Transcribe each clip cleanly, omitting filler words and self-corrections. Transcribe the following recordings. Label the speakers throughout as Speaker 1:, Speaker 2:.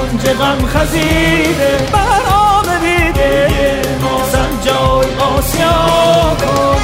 Speaker 1: رنج غم خزیده بر آب دیده ما سنجای آسیا کن.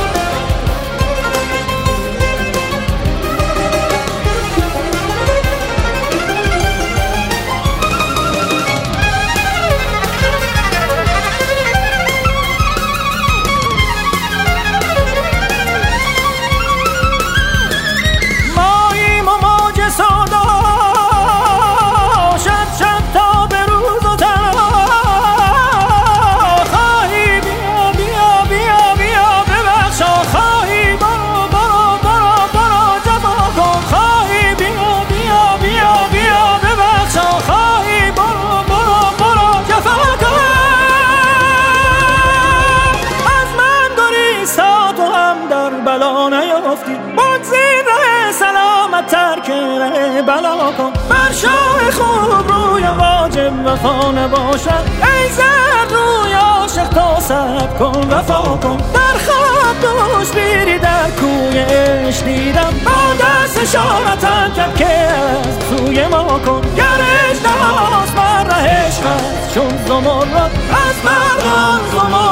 Speaker 1: بلا کن بر شاه خوب روی واجب وفا نباشد ای زرد روی عاشق تا صبر کن وفا کن. در خواب دوش بیری در کوی عشق دیدم با دست اشارتم کرد که از سوی ما کن. گر اژدهاست بر ره عشق چون زمرد از مردان زمرد